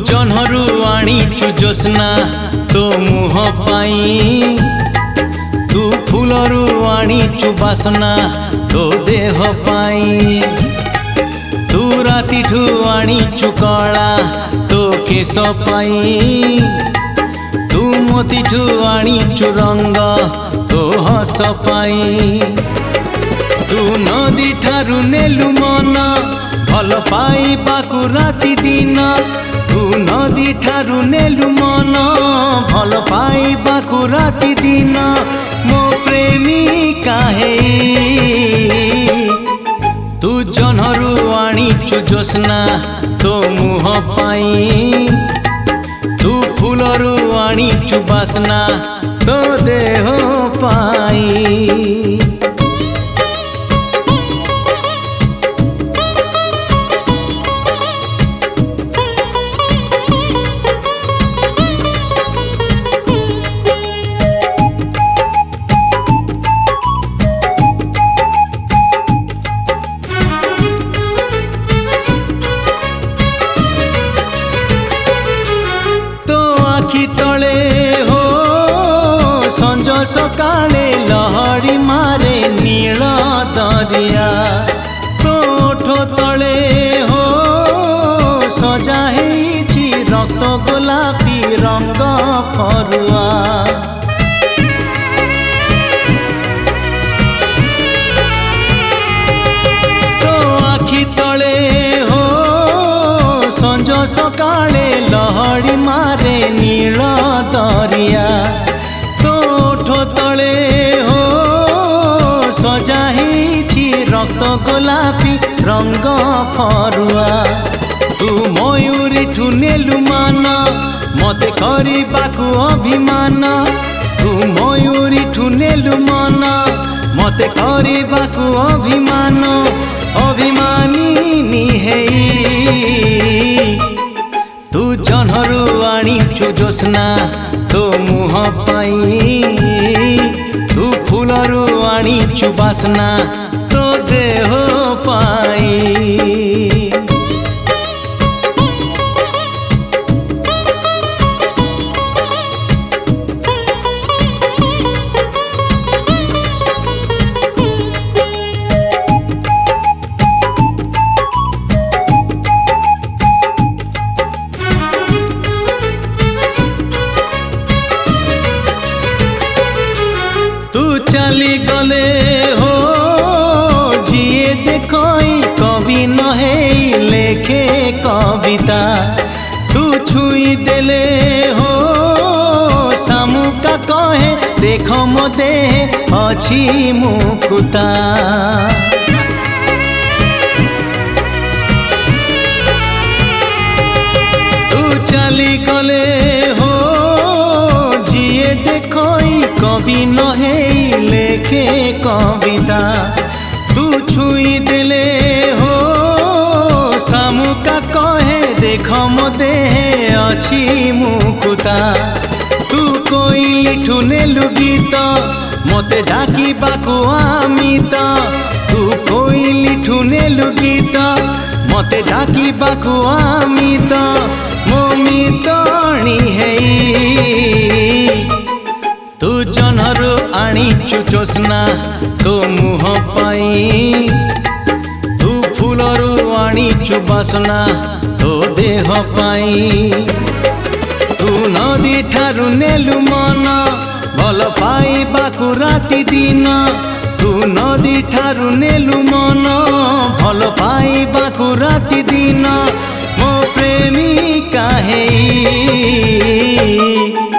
जन्हरु आनीचु जोस्ना तो मुह पाई, तू फूलरु आनीचु बासना तो देह पाई, तू रातिठु आनीचु कला तो केश पाई, तू मोतीठु आनीचु रंग तो हस पाई, तू नदी ठारू नेलु मन भल पाइबाकु राति दिन, तू नदी ठारू नेलु मन भल पाइबाकु राति दिन, मो प्रेमिका हे तू जन्हरु आनीचु जोस्ना तो मुह पाई, तू फूलरु आनीचु बासना तो देह पाई। आखि तले हो संज सकाले लहरी मारे नील दरिया, तो ओठ तले हो सजा हेछि रक्त गोलापी रंग फरुआ, तो आखि तले हो संज सकाले लहरी मारे नील दरिया, तो ओठ तले हो सजा हेछि रक्त गोलापी रंग फरुआ, तू मयूरी ठु नेलु मान मते करिबाकु अभिमान, तू मयूरी ठु नेलु मन मते करिबाकु अभिमान, अभिमानी हेई तू जन्हरु आनीचु जोस्ना तो मुह पाई, तू फूलरु आनीचु बासना तो देह पाई। चली गले हो जिए देखई कवि नहे लेखे कविता, तू छुई देले हो सामुका कहे देख मो देह अछि मुकुता, तू चली गले हो जिए देखई कवि नहे लेखे कविता, तू छुई देले हो सामुका कहे देख मो देह अछि मुकुता, तू कोइली ठु नेलु गीत मते डाकिबाकु आमित, तू कोइली ठु नेलु गीत मते डाकिबाकु आमित, मो मितणी हेई तू जन्हरु आनीचु जोस्ना तो मुह पाई, तू फूलरु आनीचु बासना तो देह पाई, तू नदी ठारू नेलु मन भल पाइबाकु राति दिन, तू नदी ठारू नेलु मन भल पाइबाकु राति दिन, मो प्रेमिका हेई।